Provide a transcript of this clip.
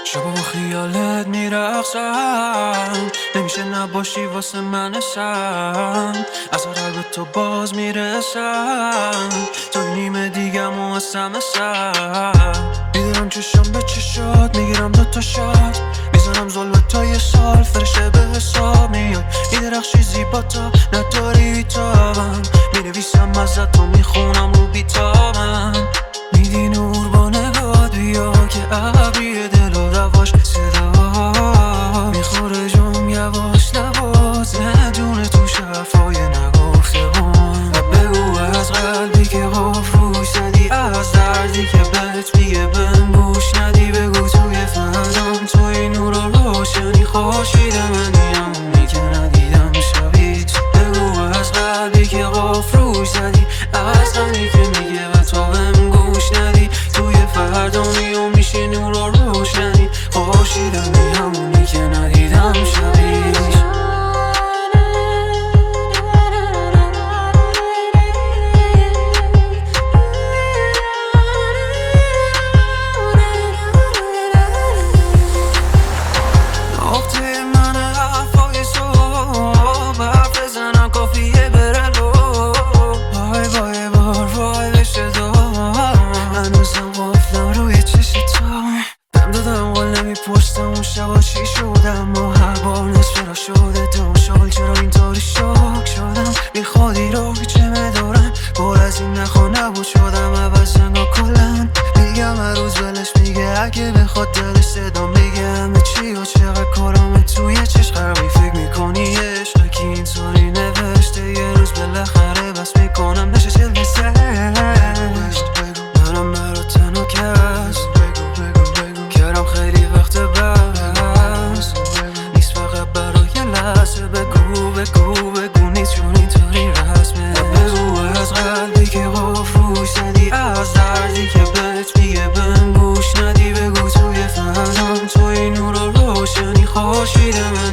شب و خیالت میرقصم، نمیشه نباشی واسه من سم. از هر به تو باز میرسم، تو نیمه دیگم و هستم میدونم چشم به چشات میگیرم دوتا شات، میزنم تا یه سال فرشته به حساب میاد. میدرخشی زیبا تا نداری بیتابم، مینویسم ازت تو میخونم رو بیتابم. میدی نور با نگاه بیا که ابری دل و رواش صدا میخوره جام یواش لباس دونه تو شفای نگفته بان. و بگو از قلبی که قفروش زدی، از دردی که بهت میگه بهم گوش ندی. بگو توی فردام توی نور و روشنی خورشید منی، همونی که ندیدم شبیت. بگو از قلبی که قفروش زدی، از دردی که میگه و تو بهم گوش ندی. توی فردامی و میشی نور و روشنی خورشید منی، همونی که ندیدم شبیت. نقطه من حرفای صبح حرف بزنم کافیه بره لو. وای وای بار وای بشه دو، هنوزم قفلم روی چش تو. دم دادم قول نمیپرسم اون شبا چی شدم، و هر بار نصف را شده دوم شغل. چرا اینطوری شوک شدم بی خودی رو چه دارم، پر از این نخوا نبود شدم عوض انگا کلن. میگم هر روز ولش میگه اگه بخواد دلش صدا میگه همه چی و چقدر کارامه توی چشم خرابی. فکر میکنی عشق که اینطوری نوشته، یه روز بالاخره بس میکنم نشه جلوه منم برا تنها کس کردم خیلی وقت بس نیست فقط برای لحظه. بگو بگو بگو نیست چون اینطوری رسمه. بگو از قلبی که قفروش زدی، از دردی که بهت میگه بهم گوش ندی. بگو توی فردام توی نور و روشنی خورشید من